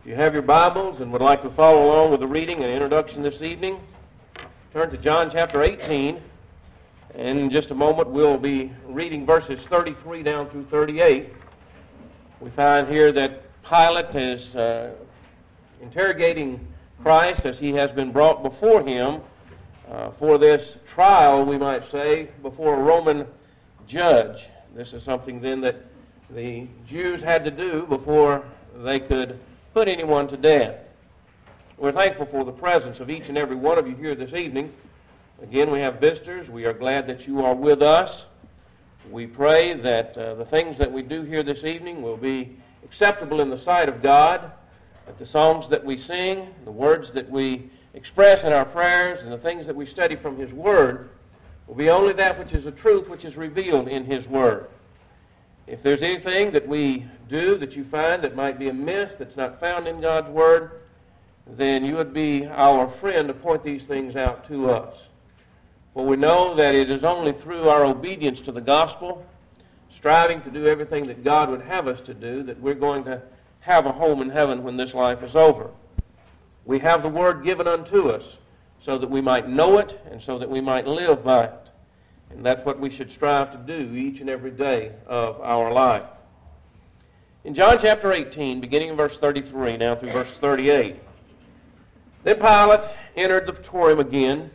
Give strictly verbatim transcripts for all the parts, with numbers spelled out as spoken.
If you have your Bibles and would like to follow along with the reading and introduction this evening, turn to John chapter eighteen. And in just a moment, we'll be reading verses thirty-three down through thirty-eight. We find here that Pilate is uh, interrogating Christ as he has been brought before him uh, for this trial, we might say, before a Roman judge. This is something then that the Jews had to do before they could put anyone to death. We're thankful for the presence of each and every one of you here this evening. Again, we have visitors. We are glad that you are with us. We pray that uh, the things that we do here this evening will be acceptable in the sight of God, that the songs that we sing, the words that we express in our prayers, and the things that we study from His Word will be only that which is the truth which is revealed in His Word. If there's anything that we do that you find that might be amiss, that's not found in God's Word, then you would be our friend to point these things out to us. For we know that it is only through our obedience to the gospel, striving to do everything that God would have us to do, that we're going to have a home in heaven when this life is over. We have the Word given unto us so that we might know it and so that we might live by it. And that's what we should strive to do each and every day of our life. In John chapter eighteen, beginning in verse thirty-three, now through verse thirty-eight, then Pilate entered the praetorium again,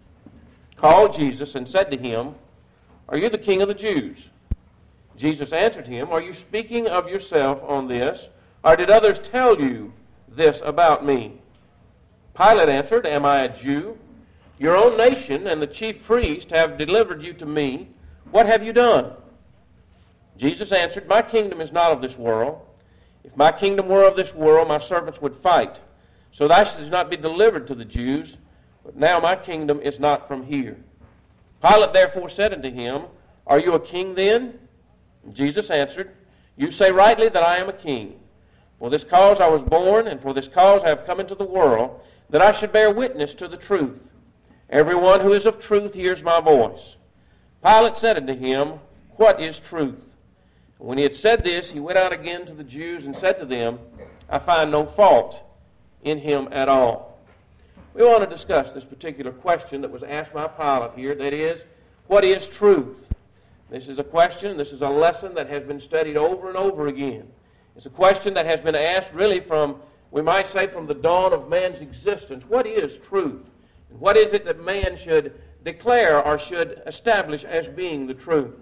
called Jesus, and said to him, "Are you the king of the Jews?" Jesus answered him, "Are you speaking of yourself on this, or did others tell you this about me?" Pilate answered, "Am I a Jew? Your own nation and the chief priest have delivered you to me. What have you done?" Jesus answered, "My kingdom is not of this world. If my kingdom were of this world, my servants would fight, so that I should not be delivered to the Jews. But now my kingdom is not from here." Pilate therefore said unto him, "Are you a king then?" And Jesus answered, "You say rightly that I am a king. For this cause I was born, and for this cause I have come into the world, that I should bear witness to the truth. Everyone who is of truth hears my voice." Pilate said unto him, "What is truth?" And when he had said this, he went out again to the Jews and said to them, "I find no fault in him at all." We want to discuss this particular question that was asked by Pilate here, that is, what is truth? This is a question, this is a lesson that has been studied over and over again. It's a question that has been asked really from, we might say, from the dawn of man's existence. What is truth? And what is it that man should declare or should establish as being the truth?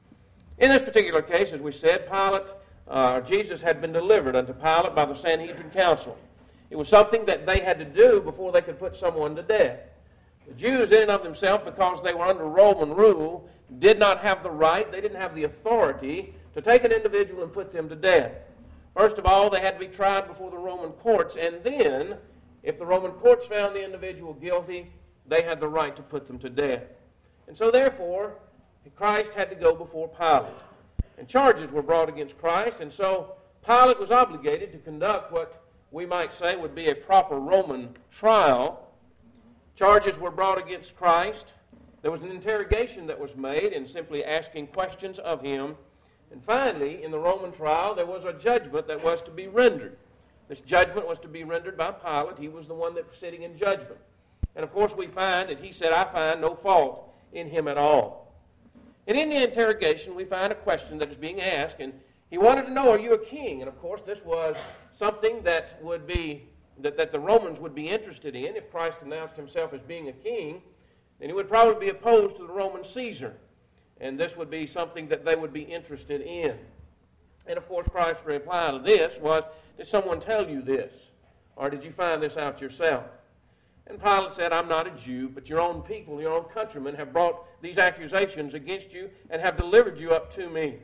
In this particular case, as we said, Pilate, uh, Jesus had been delivered unto Pilate by the Sanhedrin Council. It was something that they had to do before they could put someone to death. The Jews, in and of themselves, because they were under Roman rule, did not have the right, they didn't have the authority to take an individual and put them to death. First of all, they had to be tried before the Roman courts, and then, if the Roman courts found the individual guilty, they had the right to put them to death. And so, therefore, Christ had to go before Pilate. And charges were brought against Christ, and so Pilate was obligated to conduct what we might say would be a proper Roman trial. Charges were brought against Christ. There was an interrogation that was made in simply asking questions of him. And finally, in the Roman trial, there was a judgment that was to be rendered. This judgment was to be rendered by Pilate. He was the one that was sitting in judgment. And of course we find that he said, "I find no fault in him at all." And in the interrogation, we find a question that is being asked, and he wanted to know, "Are you a king?" And of course this was something that would be, that, that the Romans would be interested in. If Christ announced himself as being a king, then he would probably be opposed to the Roman Caesar. And this would be something that they would be interested in. And of course Christ's reply to this was, "Did someone tell you this? Or did you find this out yourself?" And Pilate said, "I'm not a Jew, but your own people, your own countrymen have brought these accusations against you and have delivered you up to me."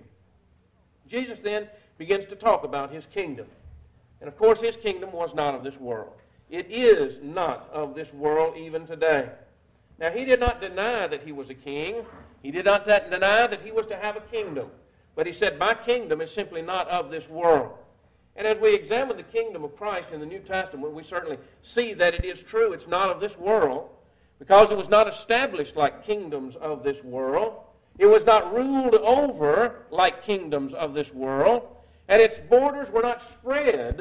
Jesus then begins to talk about his kingdom. And of course his kingdom was not of this world. It is not of this world even today. Now he did not deny that he was a king. He did not deny that he was to have a kingdom. But he said, "My kingdom is simply not of this world." And as we examine the kingdom of Christ in the New Testament, we certainly see that it is true. It's not of this world, because it was not established like kingdoms of this world. It was not ruled over like kingdoms of this world. And its borders were not spread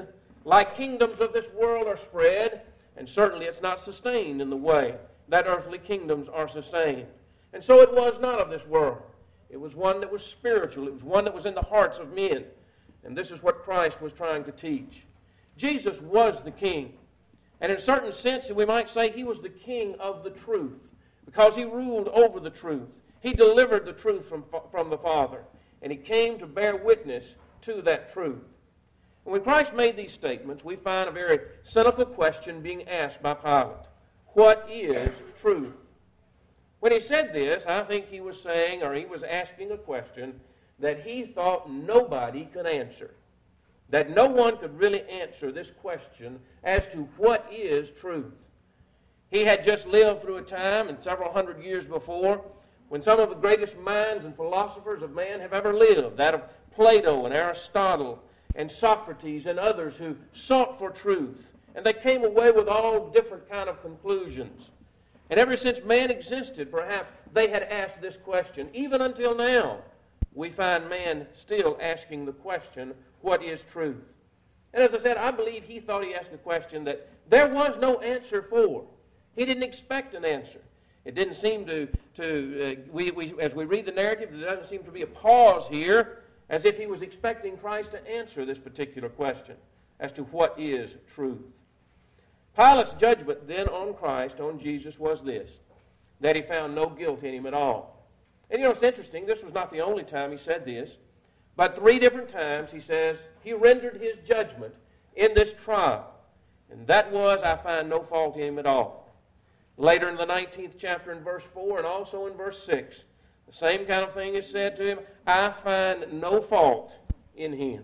like kingdoms of this world are spread, and certainly it's not sustained in the way that earthly kingdoms are sustained. And so it was not of this world. It was one that was spiritual. It was one that was in the hearts of men. And this is what Christ was trying to teach. Jesus was the king. And in a certain sense, we might say he was the king of the truth, because he ruled over the truth. He delivered the truth from, from the Father, and he came to bear witness to that truth. And when Christ made these statements, we find a very cynical question being asked by Pilate. What is truth? When he said this, I think he was saying, or he was asking a question that he thought nobody could answer. That no one could really answer this question as to what is truth. He had just lived through a time, and several hundred years before, when some of the greatest minds and philosophers of man have ever lived, that of Plato and Aristotle and Socrates and others who sought for truth. And they came away with all different kind of conclusions. And ever since man existed, perhaps they had asked this question. Even until now, we find man still asking the question, what is truth? And as I said, I believe he thought he asked a question that there was no answer for. He didn't expect an answer. It didn't seem to, to uh, we, we, as we read the narrative, there doesn't seem to be a pause here, as if he was expecting Christ to answer this particular question as to what is truth. Pilate's judgment then on Christ, on Jesus, was this, that he found no guilt in him at all. And you know, it's interesting, this was not the only time he said this, but three different times he says he rendered his judgment in this trial. And that was, I find no fault in him at all. Later in the nineteenth chapter in verse four and also in verse six, the same kind of thing is said to him, I find no fault in him.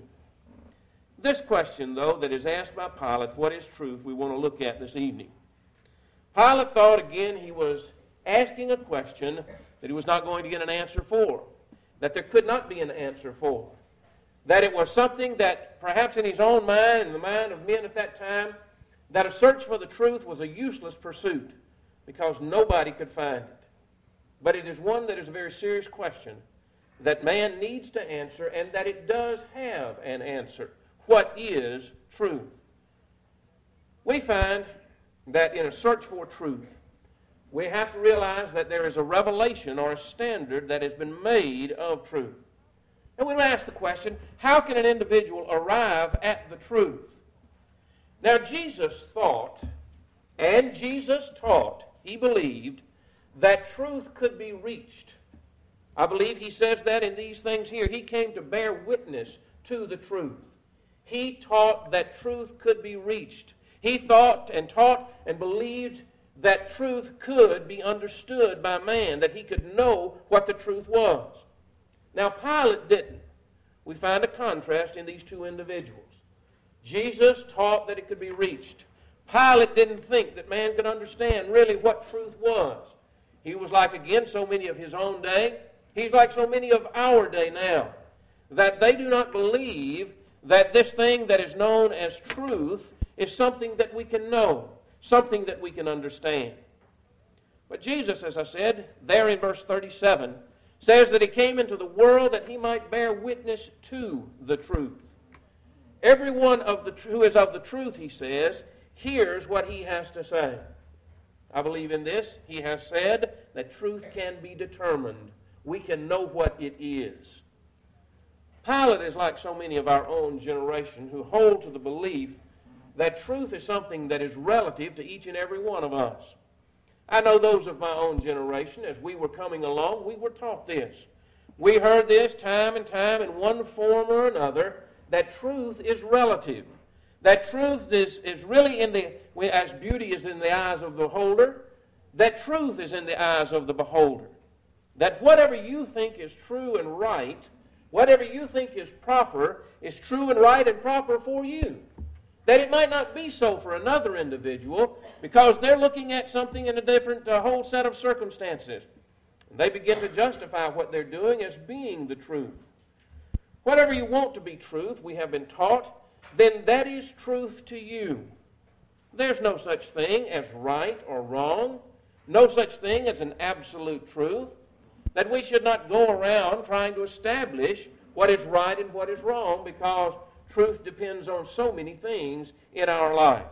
This question, though, that is asked by Pilate, what is truth, we want to look at this evening. Pilate thought, again, he was asking a question that he was not going to get an answer for, that there could not be an answer for, that it was something that perhaps in his own mind and the mind of men at that time, that a search for the truth was a useless pursuit because nobody could find it. But it is one that is a very serious question that man needs to answer, and that it does have an answer. What is truth? We find that in a search for truth, we have to realize that there is a revelation or a standard that has been made of truth. And we ask the question, how can an individual arrive at the truth? Now, Jesus thought, and Jesus taught, he believed, that truth could be reached. I believe he says that in these things here. He came to bear witness to the truth. He taught that truth could be reached. He thought and taught and believed that truth could be understood by man, that he could know what the truth was. Now, Pilate didn't. We find a contrast in these two individuals. Jesus taught that it could be reached. Pilate didn't think that man could understand really what truth was. He was like, again, so many of his own day. He's like so many of our day now, that they do not believe that this thing that is known as truth is something that we can know, something that we can understand. But Jesus, as I said, there in verse thirty-seven, says that he came into the world that he might bear witness to the truth. Everyone of the who is of the truth, he says, hears what he has to say. I believe in this. He has said that truth can be determined. We can know what it is. Pilate is like so many of our own generation who hold to the belief that truth is something that is relative to each and every one of us. I know those of my own generation, as we were coming along, we were taught this. We heard this time and time in one form or another, that truth is relative. That truth is, is really in the, as beauty is in the eyes of the beholder, that truth is in the eyes of the beholder. That whatever you think is true and right, whatever you think is proper, is true and right and proper for you. That it might not be so for another individual because they're looking at something in a different uh, whole set of circumstances. And they begin to justify what they're doing as being the truth. Whatever you want to be truth, we have been taught, then that is truth to you. There's no such thing as right or wrong, no such thing as an absolute truth, that we should not go around trying to establish what is right and what is wrong, because truth depends on so many things in our life.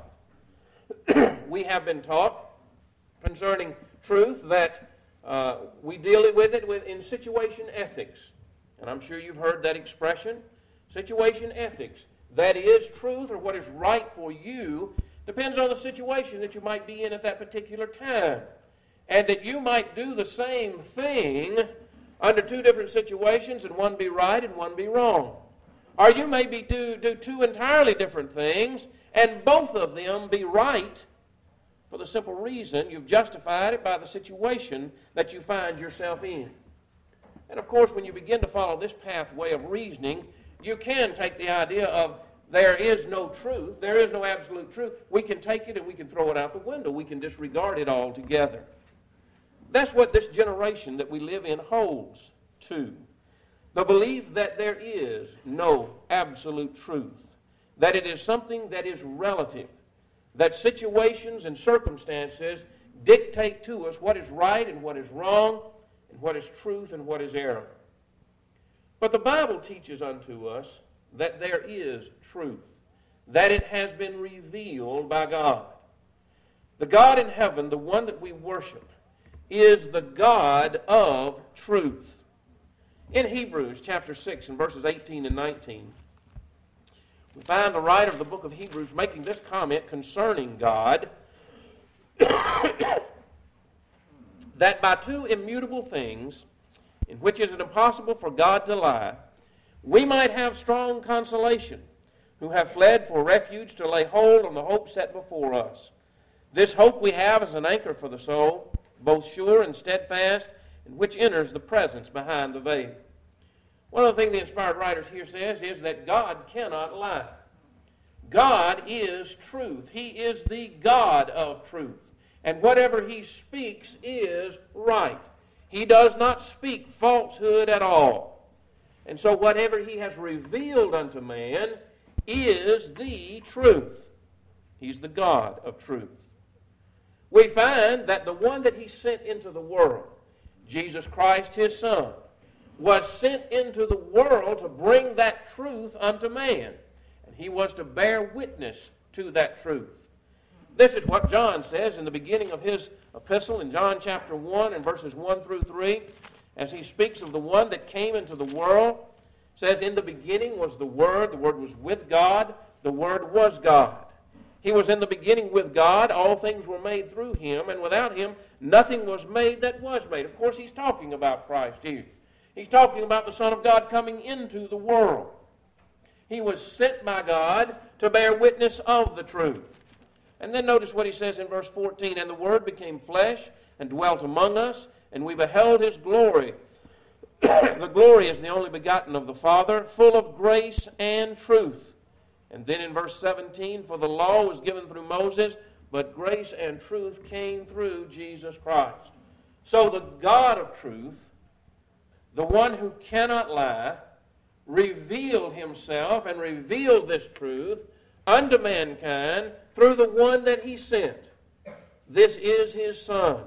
We have been taught concerning truth that uh, we deal with it with, in situation ethics. And I'm sure you've heard that expression, situation ethics. That is, truth or what is right for you depends on the situation that you might be in at that particular time. And that you might do the same thing under two different situations and one be right and one be wrong. Or you may be do, do two entirely different things and both of them be right for the simple reason you've justified it by the situation that you find yourself in. And of course, when you begin to follow this pathway of reasoning, you can take the idea of there is no truth, there is no absolute truth. We can take it and we can throw it out the window. We can disregard it altogether. That's what this generation that we live in holds to. The belief that there is no absolute truth, that it is something that is relative, that situations and circumstances dictate to us what is right and what is wrong, and what is truth and what is error. But the Bible teaches unto us that there is truth, that it has been revealed by God. The God in heaven, the one that we worship, is the God of truth. In Hebrews chapter six and verses eighteen and nineteen, we find the writer of the book of Hebrews making this comment concerning God, that by two immutable things, in which it is impossible for God to lie, we might have strong consolation, who have fled for refuge to lay hold on the hope set before us. This hope we have as an anchor for the soul, both sure and steadfast, and which enters the presence behind the veil. One of the things the inspired writers here says is that God cannot lie. God is truth. He is the God of truth. And whatever He speaks is right. He does not speak falsehood at all. And so whatever He has revealed unto man is the truth. He's the God of truth. We find that the one that He sent into the world, Jesus Christ, His Son, was sent into the world to bring that truth unto man. And He was to bear witness to that truth. This is what John says in the beginning of his epistle in John chapter one and verses one through three, as he speaks of the one that came into the world. Says, in the beginning was the Word, the Word was with God, the Word was God. He was in the beginning with God, all things were made through Him, and without Him nothing was made that was made. Of course, he's talking about Christ here. He's talking about the Son of God coming into the world. He was sent by God to bear witness of the truth. And then notice what he says in verse fourteen, and the Word became flesh and dwelt among us, and we beheld His glory. The glory is the only begotten of the Father, full of grace and truth. And then in verse seventeen, for the law was given through Moses, but grace and truth came through Jesus Christ. So the God of truth, the one who cannot lie, revealed Himself and revealed this truth unto mankind through the one that He sent. This is His Son.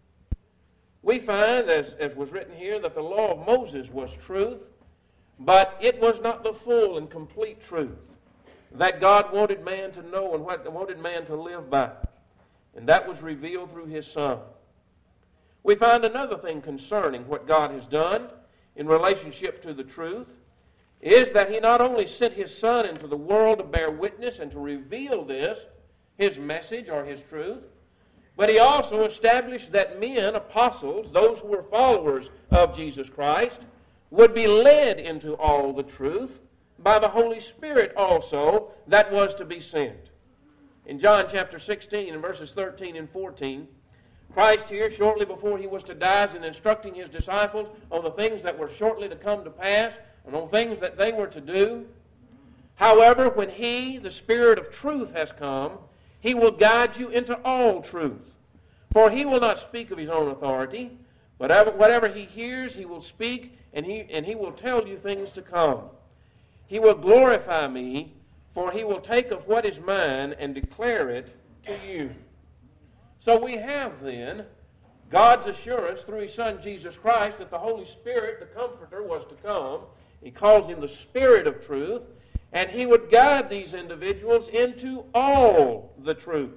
We find, as, as was written here, that the law of Moses was truth, but it was not the full and complete truth that God wanted man to know and what wanted man to live by. And that was revealed through His Son. We find another thing concerning what God has done in relationship to the truth, is that He not only sent His Son into the world to bear witness and to reveal this, His message or His truth, but He also established that men, apostles, those who were followers of Jesus Christ, would be led into all the truth by the Holy Spirit also that was to be sent. In John chapter sixteen and verses thirteen and fourteen, Christ here, shortly before He was to die, is instructing His disciples on the things that were shortly to come to pass and on things that they were to do. However, when He, the Spirit of truth, has come, He will guide you into all truth. For He will not speak of His own authority, but whatever He hears, He will speak, and He, and He will tell you things to come. He will glorify Me, for He will take of what is mine and declare it to you. So we have then God's assurance through His Son Jesus Christ that the Holy Spirit, the Comforter, was to come. He calls Him the Spirit of truth. and he would guide these individuals into all the truth.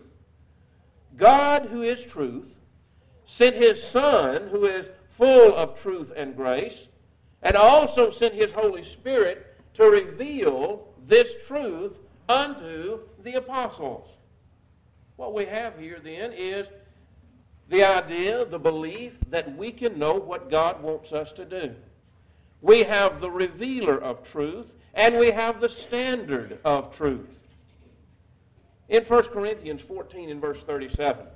God, who is truth, sent his Son, who is full of truth and grace, and also sent his Holy Spirit to reveal this truth unto the apostles. What we have here then is the idea, the belief that we can know what God wants us to do. We have the revealer of truth, and we have the standard of truth. In First Corinthians fourteen and verse thirty-seven,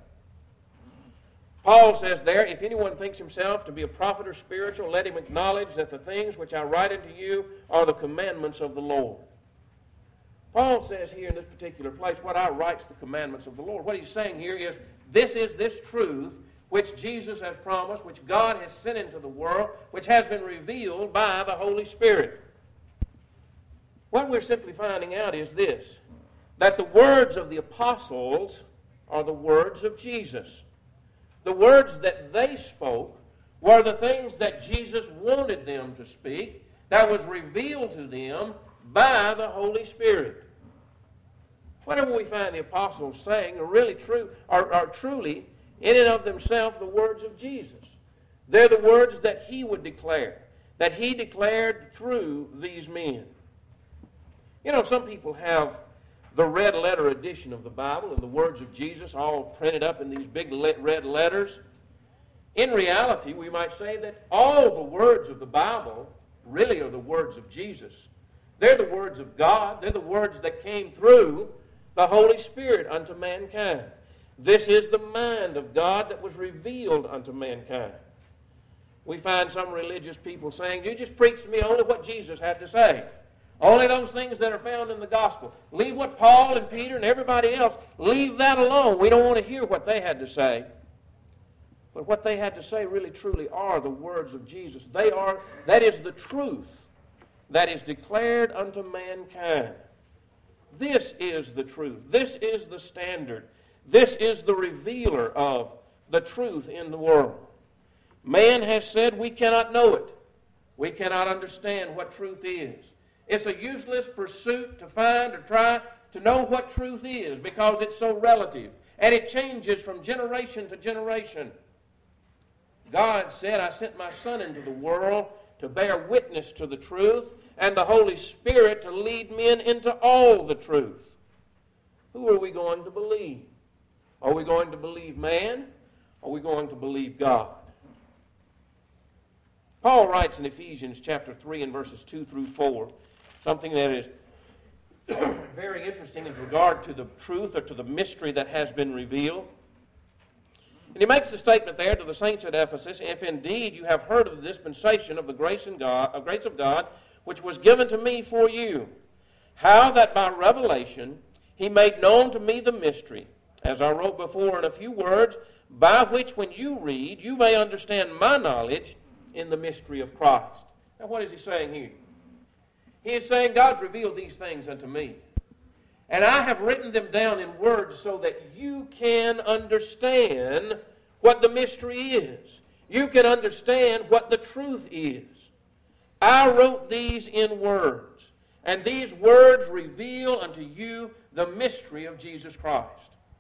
Paul says there, if anyone thinks himself to be a prophet or spiritual, let him acknowledge that the things which I write unto you are the commandments of the Lord. Paul says here in this particular place, what I write's the commandments of the Lord. What he's saying here is, this is this truth which Jesus has promised, which God has sent into the world, which has been revealed by the Holy Spirit. What we're simply finding out is this, that the words of the apostles are the words of Jesus. The words that they spoke were the things that Jesus wanted them to speak, that was revealed to them by the Holy Spirit. Whatever we find the apostles saying are really true, are, are truly, in and of themselves, the words of Jesus. They're the words that he would declare, that he declared through these men. You know, some people have the red letter edition of the Bible and the words of Jesus all printed up in these big red letters. In reality, we might say that all the words of the Bible really are the words of Jesus. They're the words of God. They're the words that came through the Holy Spirit unto mankind. This is the mind of God that was revealed unto mankind. We find some religious people saying, you just preach to me only what Jesus had to say. Only those things that are found in the gospel. Leave what Paul and Peter and everybody else, leave that alone. We don't want to hear what they had to say. But what they had to say really truly are the words of Jesus. They are, that is the truth that is declared unto mankind. This is the truth. This is the standard. This is the revealer of the truth in the world. Man has said we cannot know it. We cannot understand what truth is. It's a useless pursuit to find or try to know what truth is because it's so relative and it changes from generation to generation. God said, I sent my Son into the world to bear witness to the truth and the Holy Spirit to lead men into all the truth. Who are we going to believe? Are we going to believe man? Or are we going to believe God? Paul writes in Ephesians chapter three and verses two through four, something that is very interesting in regard to the truth or to the mystery that has been revealed. And he makes the statement there to the saints at Ephesus, if indeed you have heard of the dispensation of the grace, in God, of grace of God, which was given to me for you, how that by revelation he made known to me the mystery, as I wrote before in a few words, by which when you read, you may understand my knowledge in the mystery of Christ. Now what is he saying here? He is saying God's revealed these things unto me. And I have written them down in words so that you can understand what the mystery is. You can understand what the truth is. I wrote these in words, and these words reveal unto you the mystery of Jesus Christ.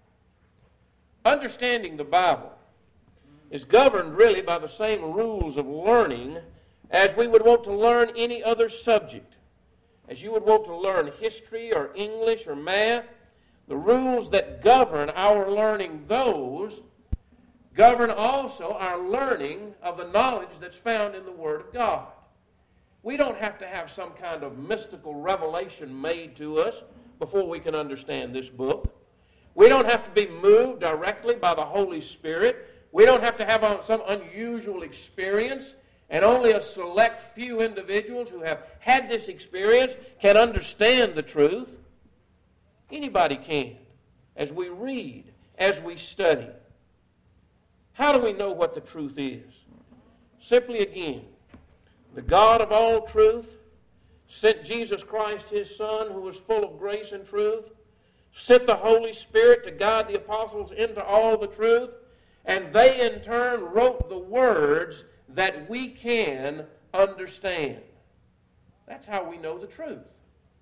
Understanding the Bible is governed really by the same rules of learning as we would want to learn any other subject. As you would want to learn history or English or math, the rules that govern our learning those govern also our learning of the knowledge that's found in the Word of God. We don't have to have some kind of mystical revelation made to us before we can understand this book. We don't have to be moved directly by the Holy Spirit. We don't have to have some unusual experience, and only a select few individuals who have had this experience can understand the truth. Anybody can, as we read, as we study. How do we know what the truth is? Simply again, the God of all truth sent Jesus Christ, his Son, who was full of grace and truth, sent the Holy Spirit to guide the apostles into all the truth, and they in turn wrote the words that we can understand. That's how we know the truth.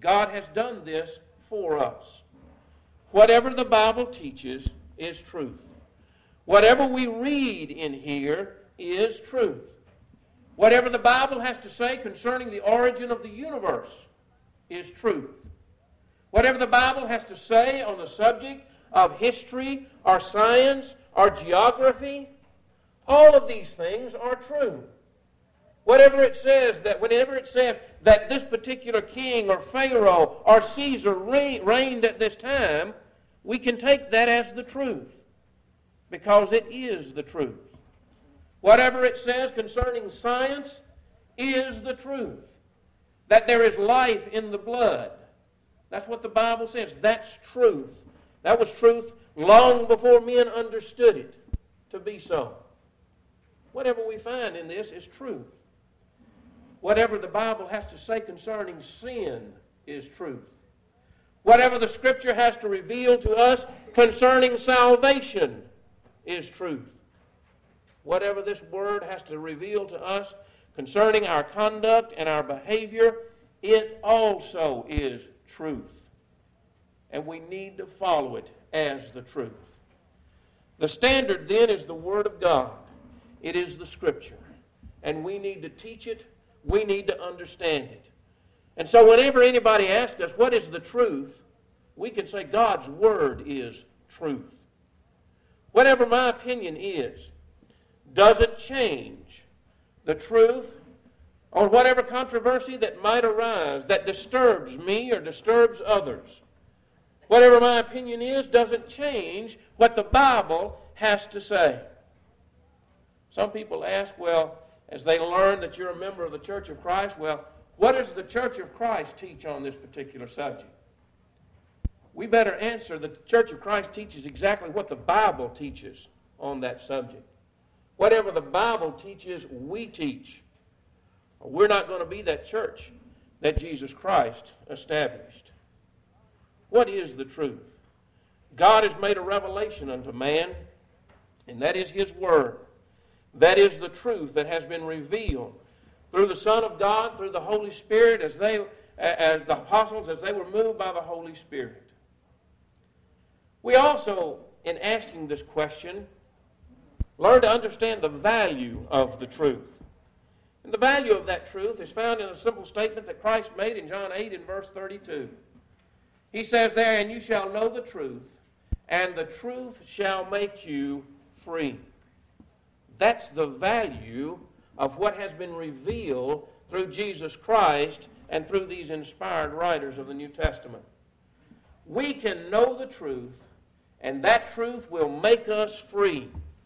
God has done this for us. Whatever the Bible teaches is truth. Whatever we read in here is truth. Whatever the Bible has to say concerning the origin of the universe is truth. Whatever the Bible has to say on the subject of history or science or geography, all of these things are true. Whatever it says, that whenever it says that this particular king or Pharaoh or Caesar reigned at this time, we can take that as the truth, because it is the truth. Whatever it says concerning science is the truth. That there is life in the blood. That's what the Bible says. That's truth. That was truth long before men understood it to be so. Whatever we find in this is truth. Whatever the Bible has to say concerning sin is truth. Whatever the Scripture has to reveal to us concerning salvation is truth. Whatever this Word has to reveal to us concerning our conduct and our behavior, it also is truth. And we need to follow it as the truth. The standard then is the Word of God. It is the Scripture. And we need to teach it. We need to understand it. And so whenever anybody asks us, what is the truth? We can say God's Word is truth. Whatever my opinion is, doesn't change the truth or whatever controversy that might arise that disturbs me or disturbs others. Whatever my opinion is doesn't change what the Bible has to say. Some people ask, well, as they learn that you're a member of the Church of Christ, well, what does the Church of Christ teach on this particular subject? We better answer that the Church of Christ teaches exactly what the Bible teaches on that subject. Whatever the Bible teaches, we teach. We're not going to be that church that Jesus Christ established. What is the truth? God has made a revelation unto man, and that is His Word. That is the truth that has been revealed through the Son of God, through the Holy Spirit, as they, as the apostles, as they were moved by the Holy Spirit. We also, in asking this question, learn to understand the value of the truth. And the value of that truth is found in a simple statement that Christ made in John eight and verse thirty-two. He says there, and you shall know the truth, and the truth shall make you free. That's the value of what has been revealed through Jesus Christ and through these inspired writers of the New Testament. We can know the truth, and that truth will make us free.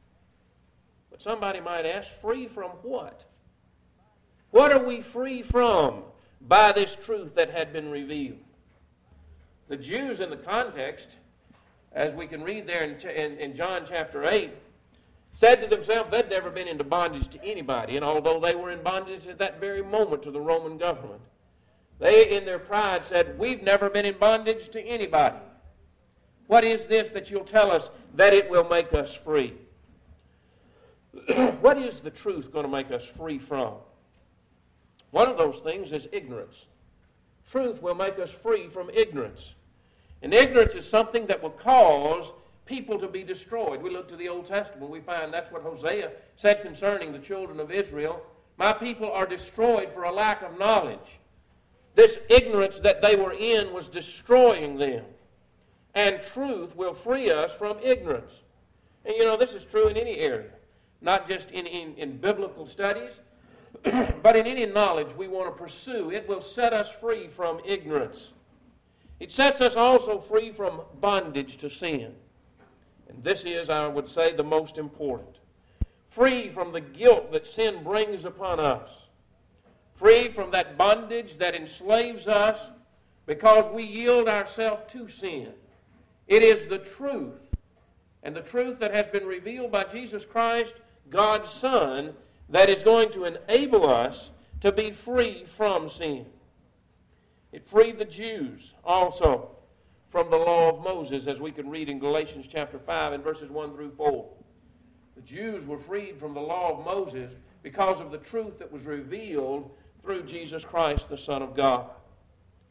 But somebody might ask, free from what? What are we free from by this truth that had been revealed? The Jews in the context, as we can read there in, in, in John chapter eight, said to themselves they'd never been into bondage to anybody. And although they were in bondage at that very moment to the Roman government, they in their pride said, we've never been in bondage to anybody. What is this that you'll tell us that it will make us free? What is the truth going to make us free from? One of those things is ignorance. Truth will make us free from ignorance. And ignorance is something that will cause people to be destroyed. We look to the Old Testament, we find that's what Hosea said concerning the children of Israel. My people are destroyed for a lack of knowledge. This ignorance that they were in was destroying them. And truth will free us from ignorance. And you know, this is true in any area. Not just in, in, in biblical studies, but in any knowledge we want to pursue. It will set us free from ignorance. It sets us also free from bondage to sin. And this is, I would say, the most important. Free from the guilt that sin brings upon us. Free from that bondage that enslaves us because we yield ourselves to sin. It is the truth, and the truth that has been revealed by Jesus Christ, God's Son, that is going to enable us to be free from sin. It freed the Jews also from the law of Moses, as we can read in Galatians chapter five and verses one through four. The Jews were freed from the law of Moses because of the truth that was revealed through Jesus Christ, the Son of God.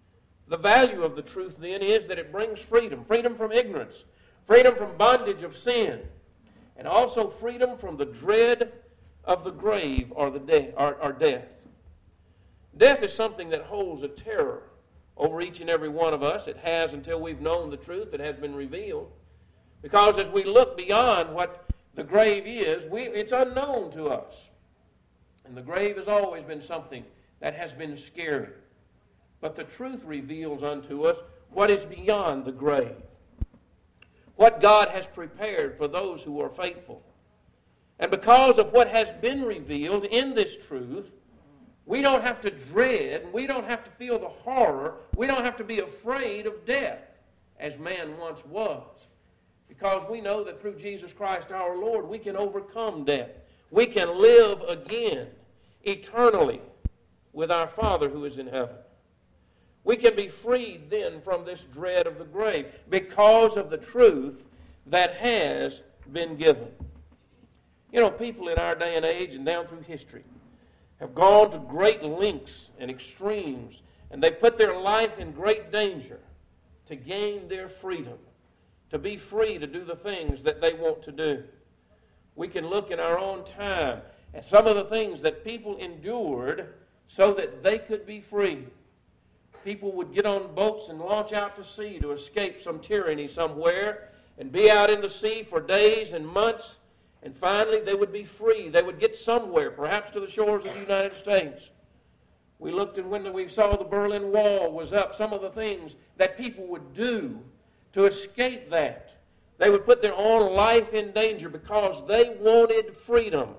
The value of the truth then is that it brings freedom. Freedom from ignorance. Freedom from bondage of sin. And also freedom from the dread of the grave or, the de- or, or death. Death is something that holds a terror over each and every one of us. It has until we've known the truth that has been revealed. Because as we look beyond what the grave is, we, it's unknown to us. And the grave has always been something that has been scary. But the truth reveals unto us what is beyond the grave. What God has prepared for those who are faithful. And because of what has been revealed in this truth, we don't have to dread, and we don't have to feel the horror, we don't have to be afraid of death, as man once was. Because we know that through Jesus Christ our Lord, we can overcome death. We can live again, eternally, with our Father who is in heaven. We can be freed then from this dread of the grave because of the truth that has been given. You know, people in our day and age and down through history have gone to great lengths and extremes, and they put their life in great danger to gain their freedom, to be free to do the things that they want to do. We can look in our own time at some of the things that people endured so that they could be free. People would get on boats and launch out to sea to escape some tyranny somewhere and be out in the sea for days and months, and finally they would be free. They would get somewhere, perhaps to the shores of the United States. We looked, and when we saw the Berlin Wall was up, some of the things that people would do to escape that. They would put their own life in danger because they wanted freedom.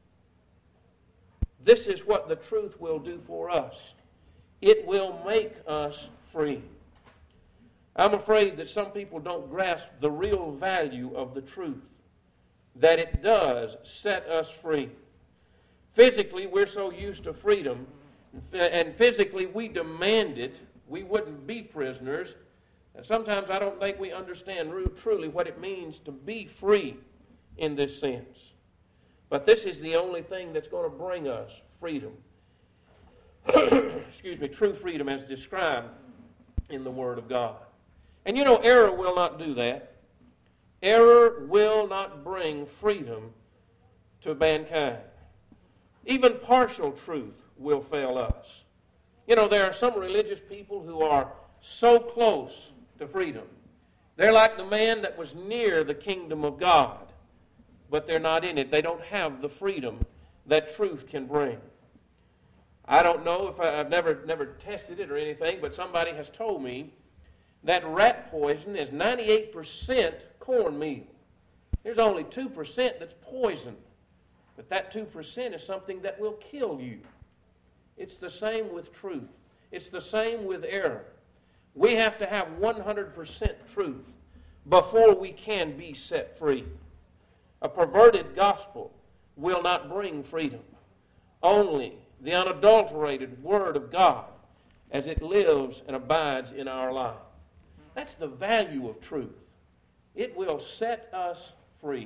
This is what the truth will do for us. It will make us free. I'm afraid that some people don't grasp the real value of the truth, that it does set us free. Physically, we're so used to freedom, and physically we demand it. We wouldn't be prisoners. And sometimes I don't think we understand truly what it means to be free in this sense. But this is the only thing that's going to bring us freedom. Excuse me, true freedom as described in the Word of God. And you know, error will not do that. Error will not bring freedom to mankind. Even partial truth will fail us. You know, there are some religious people who are so close to freedom. They're like the man that was near the kingdom of God, but they're not in it. They don't have the freedom that truth can bring. I don't know if I, I've never never tested it or anything, but somebody has told me that rat poison is ninety-eight percent cornmeal. There's only two percent that's poison, but that two percent is something that will kill you. It's the same with truth. It's the same with error. We have to have one hundred percent truth before we can be set free. A perverted gospel will not bring freedom. Only the unadulterated Word of God as it lives and abides in our life. That's the value of truth. It will set us free.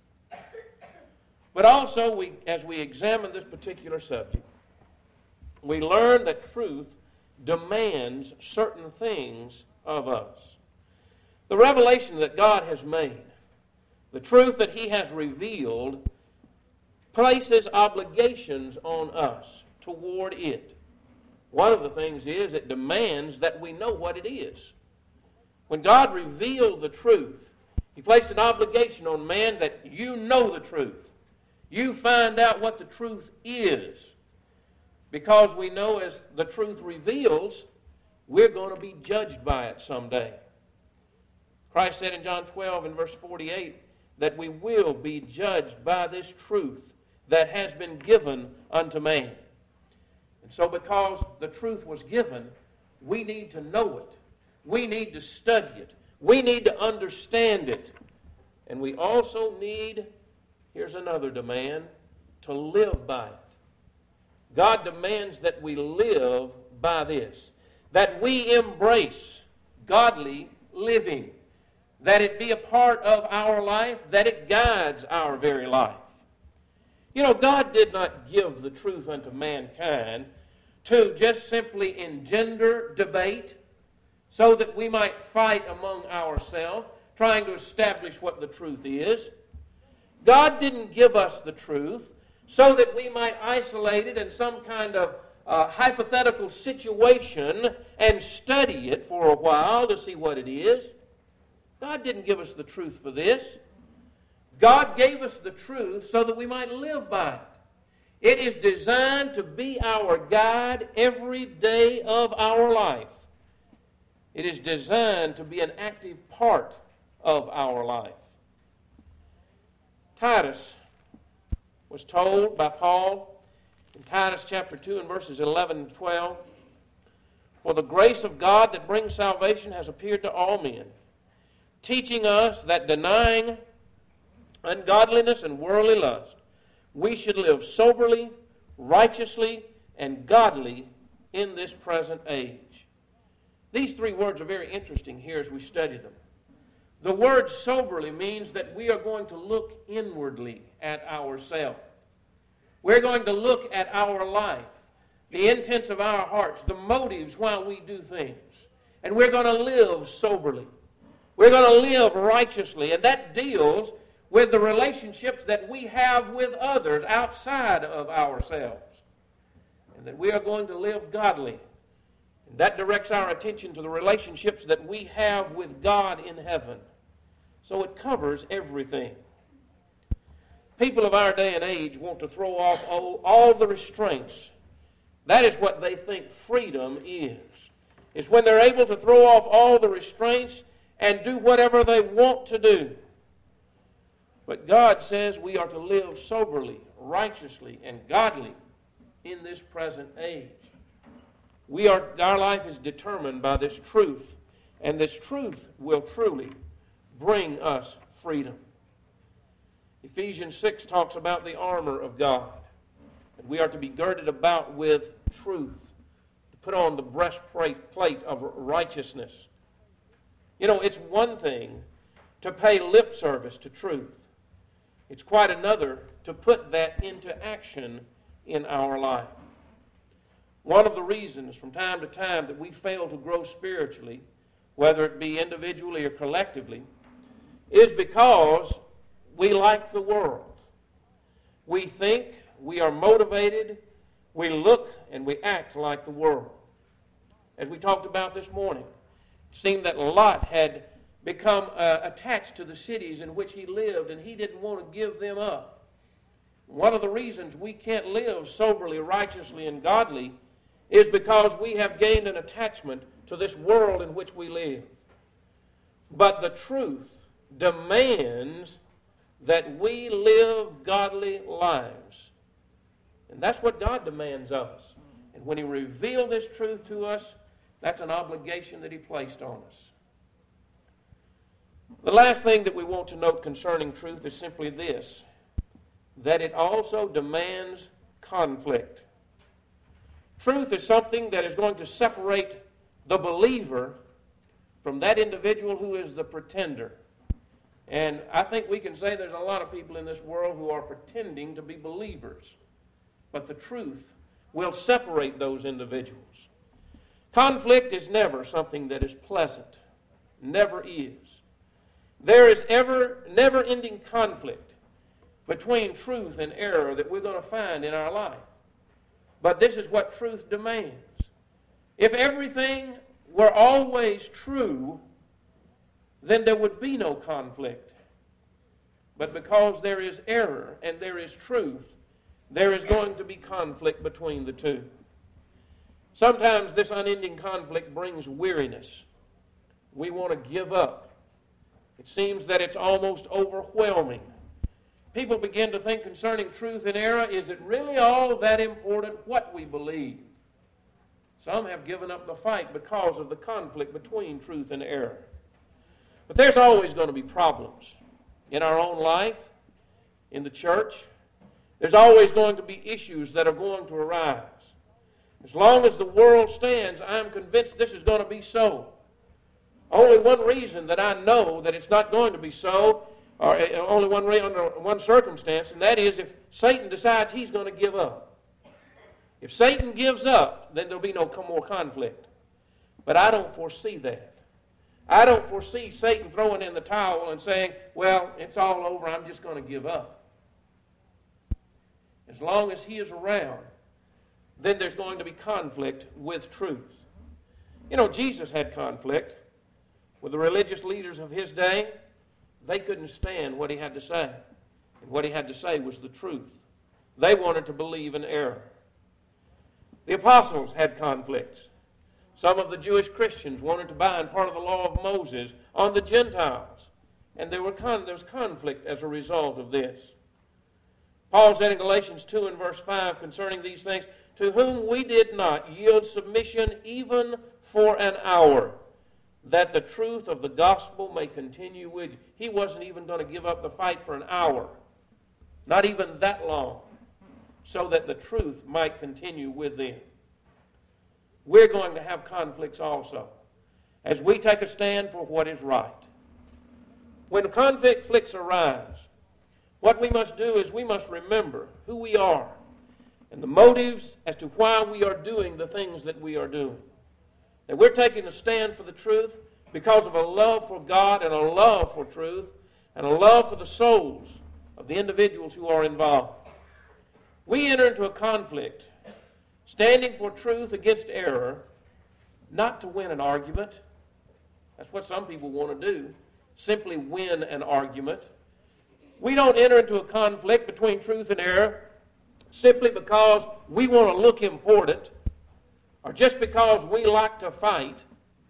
But also, we, as we examine this particular subject, we learn that truth demands certain things of us. The revelation that God has made, the truth that He has revealed, places obligations on us toward it. One of the things is it demands that we know what it is. When God revealed the truth, He placed an obligation on man that you know the truth. You find out what the truth is. Because we know as the truth reveals, we're going to be judged by it someday. Christ said in John twelve and verse forty-eight that we will be judged by this truth that has been given unto man. And so because the truth was given, we need to know it. We need to study it. We need to understand it. And we also need, here's another demand, to live by it. God demands that we live by this, that we embrace godly living, that it be a part of our life, that it guides our very life. You know, God did not give the truth unto mankind to just simply engender debate so that we might fight among ourselves, trying to establish what the truth is. God didn't give us the truth so that we might isolate it in some kind of uh, hypothetical situation and study it for a while to see what it is. God didn't give us the truth for this. God gave us the truth so that we might live by it. It is designed to be our guide every day of our life. It is designed to be an active part of our life. Titus was told by Paul in Titus chapter two and verses eleven and twelve, "For the grace of God that brings salvation has appeared to all men, teaching us that denying ungodliness and worldly lust, we should live soberly, righteously, and godly in this present age." These three words are very interesting here as we study them. The word soberly means that we are going to look inwardly at ourselves. We're going to look at our life, the intents of our hearts, the motives why we do things. And we're going to live soberly. We're going to live righteously. And that deals with the relationships that we have with others outside of ourselves. And that we are going to live godly. And that directs our attention to the relationships that we have with God in heaven. So it covers everything. People of our day and age want to throw off all, all the restraints. That is what they think freedom is. It's when they're able to throw off all the restraints and do whatever they want to do. But God says we are to live soberly, righteously, and godly in this present age. We are, our life is determined by this truth, and this truth will truly bring us freedom. Ephesians six talks about the armor of God, and we are to be girded about with truth, to put on the breastplate plate of righteousness. You know, it's one thing to pay lip service to truth. It's quite another to put that into action in our life. One of the reasons from time to time that we fail to grow spiritually, whether it be individually or collectively, is because we like the world. We think, we are motivated, we look, and we act like the world. As we talked about this morning, it seemed that Lot had become uh, attached to the cities in which he lived, and he didn't want to give them up. One of the reasons we can't live soberly, righteously, and godly is because we have gained an attachment to this world in which we live. But the truth demands that we live godly lives. And that's what God demands of us. And when He revealed this truth to us, that's an obligation that He placed on us. The last thing that we want to note concerning truth is simply this, that it also demands conflict. Truth is something that is going to separate the believer from that individual who is the pretender. And I think we can say there's a lot of people in this world who are pretending to be believers. But the truth will separate those individuals. Conflict is never something that is pleasant. Never is. There is ever, never-ending conflict between truth and error that we're going to find in our life. But this is what truth demands. If everything were always true, then there would be no conflict. But because there is error and there is truth, there is going to be conflict between the two. Sometimes this unending conflict brings weariness. We want to give up. It seems that it's almost overwhelming. People begin to think concerning truth and error, is it really all that important what we believe? Some have given up the fight because of the conflict between truth and error. But there's always going to be problems in our own life, in the church. There's always going to be issues that are going to arise. As long as the world stands, I'm convinced this is going to be so. Only one reason that I know that it's not going to be so, or only one under one circumstance, and that is if Satan decides he's going to give up. If Satan gives up, then there'll be no more conflict. But I don't foresee that. I don't foresee Satan throwing in the towel and saying, well, it's all over, I'm just going to give up. As long as he is around, then there's going to be conflict with truth. You know, Jesus had conflict with the religious leaders of his day. They couldn't stand what he had to say. And what he had to say was the truth. They wanted to believe in error. The apostles had conflicts. Some of the Jewish Christians wanted to bind part of the law of Moses on the Gentiles. And there, were con- there was conflict as a result of this. Paul said in Galatians two and verse five concerning these things, to whom we did not yield submission even for an hour, that the truth of the gospel may continue with you. He wasn't even going to give up the fight for an hour. Not even that long. So that the truth might continue with them. We're going to have conflicts also, as we take a stand for what is right. When conflicts arise, what we must do is we must remember who we are and the motives as to why we are doing the things that we are doing. That we're taking a stand for the truth because of a love for God and a love for truth and a love for the souls of the individuals who are involved. We enter into a conflict standing for truth against error, not to win an argument. That's what some people want to do, simply win an argument. We don't enter into a conflict between truth and error simply because we want to look important or just because we like to fight.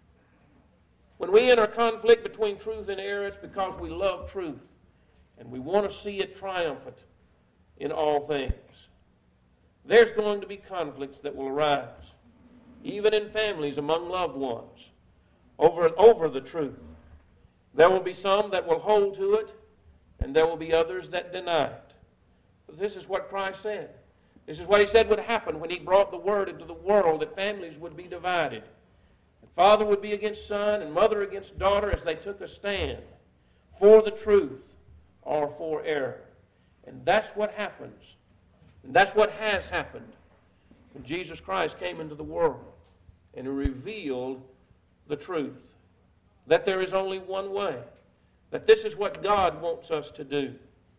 When we enter a conflict between truth and error, it's because we love truth and we want to see it triumphant in all things. There's going to be conflicts that will arise, even in families among loved ones, over, over the truth. There will be some that will hold to it, and there will be others that deny it. But this is what Christ said. This is what he said would happen when he brought the word into the world, that families would be divided. And father would be against son, and mother against daughter, as they took a stand for the truth or for error. And that's what happens. And that's what has happened when Jesus Christ came into the world and he revealed the truth. That there is only one way. That this is what God wants us to do.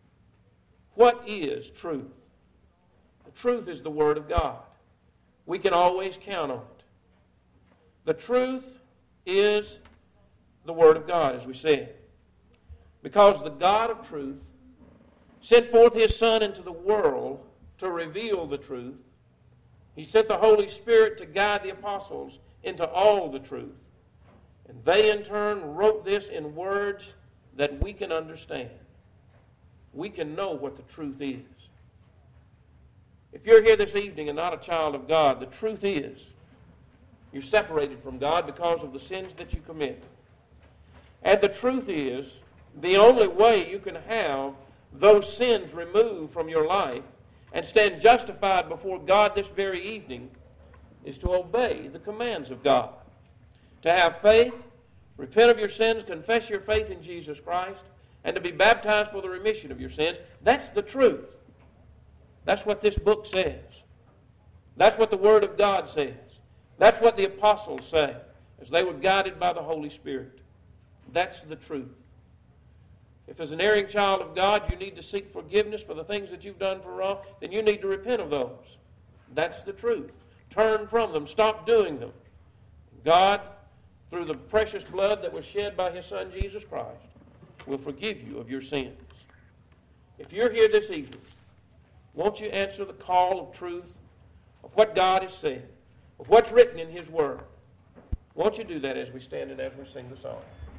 What is truth? The truth is the Word of God. We can always count on it. The truth is the Word of God, as we said. Because the God of truth sent forth His Son into the world to reveal the truth. He sent the Holy Spirit to guide the apostles into all the truth. And they in turn wrote this in words that we can understand. We can know what the truth is. If you're here this evening and not a child of God, the truth is you're separated from God because of the sins that you commit. And the truth is the only way you can have those sins removed from your life and stand justified before God this very evening is to obey the commands of God. To have faith, repent of your sins, confess your faith in Jesus Christ, and to be baptized for the remission of your sins. That's the truth. That's what this book says. That's what the Word of God says. That's what the apostles say as they were guided by the Holy Spirit. That's the truth. If as an erring child of God you need to seek forgiveness for the things that you've done for wrong, then you need to repent of those. That's the truth. Turn from them. Stop doing them. God, through the precious blood that was shed by His Son Jesus Christ, will forgive you of your sins. If you're here this evening, won't you answer the call of truth, of what God has said, of what's written in His Word? Won't you do that as we stand and as we sing the song?